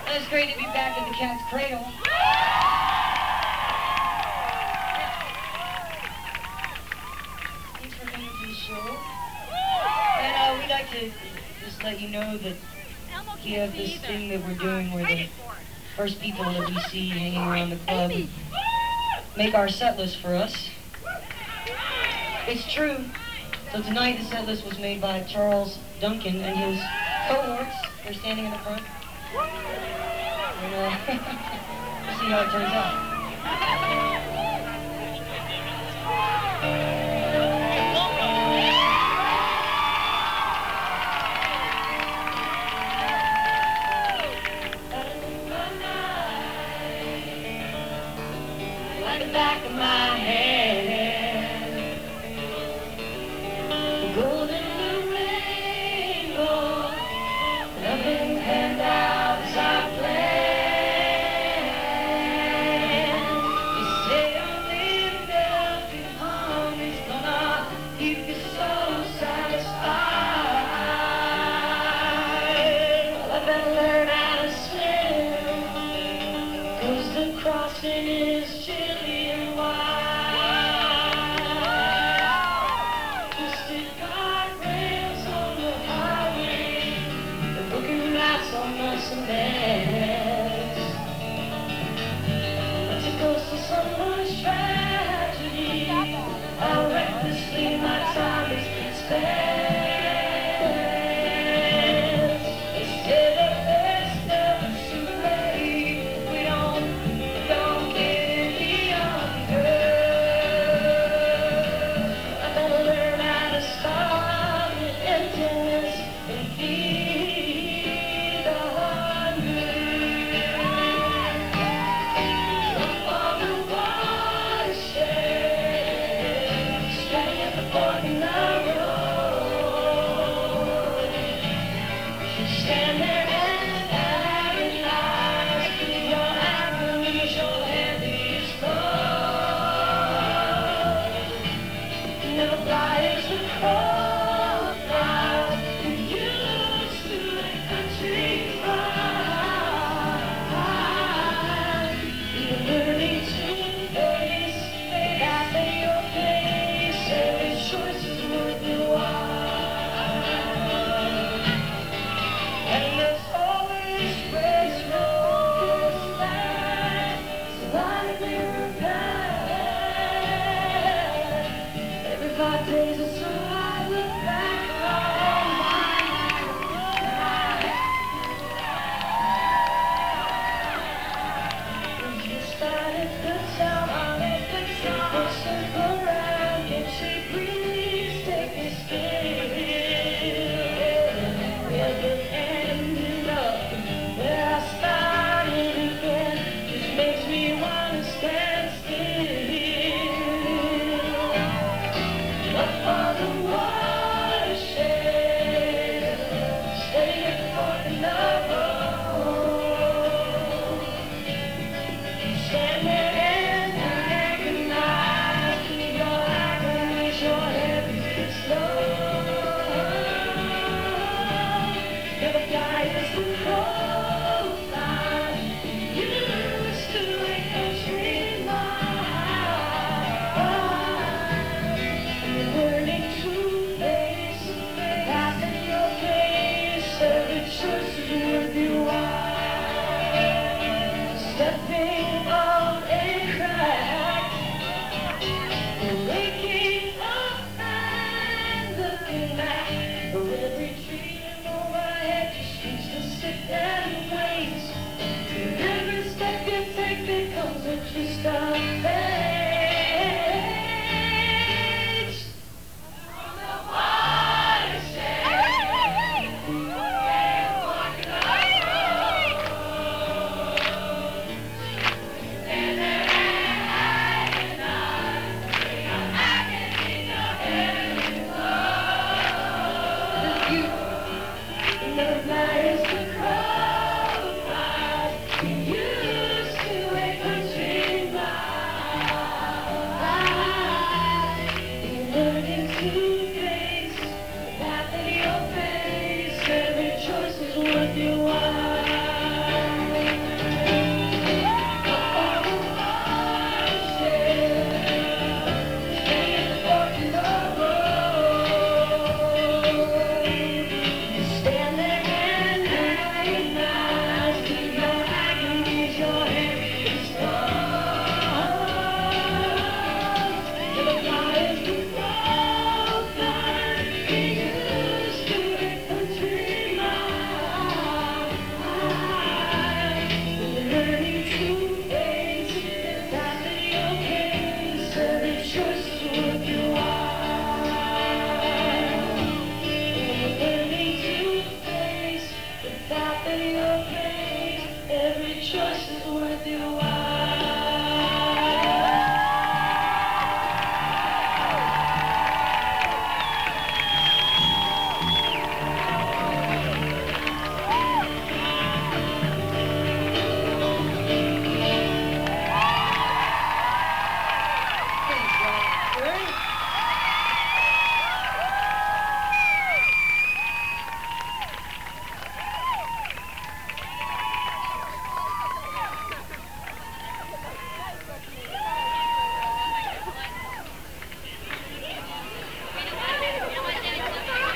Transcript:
It's great to be back at the Cat's Cradle. Thanks for coming to the show. And we'd like to just let you know that we have this thing that we're doing where the first people that we see hanging around the club make our set list for us. It's true. So tonight the set list was made by Charles Duncan and his cohorts. They're standing in the front. And we'll see how it turns out. Like the back of my hand, golden blue rainbow, nothing panned out as I planned. You say only the melody hum is gonna keep you so satisfied. Well, I better learn how to swim, 'cause the crossing is chilly and wide. Twisted guardrails on the highway, the broken glass on the cement. But it goes to someone's tragedy, how recklessly my time has been spent. They say that there's never too late. We don't get any younger. I better learn how to stop the emptiness and feed the hunger. Up on the watershed, standing at the fork in the road. Just stand there and agonize, 'cause your agony's your heaviest load. Never fly as the crow flies. You used to the country ride. You're learning to face that in your face. Every choice is worth your while. And there's always grace road this life. So light a mirror path. Every 5 days or so I look back on my life. We just started the town on it, the town. Circle around, get you breeze, take me still. We're the ending up where I started again. Just makes me wanna stand still. Up on the watershed, stay at the fork in the road. Stand there and agonize, 'cause your agony's your heaviest load. Never fly as the crow flies. You used to a country life. You're learning to face the path in your face. Every choice is worth your while. Stepping on a crack, waking up and looking back. For every tree and overhead just needs to sit and wait. And every step you take becomes a twist of fate. On the watershed, walking the road. And there agonize, your agony, your heavy load. Never fly as the crow flies. You used to a country life. You're learning to face the path in your face. Every choice is worth your while. choices.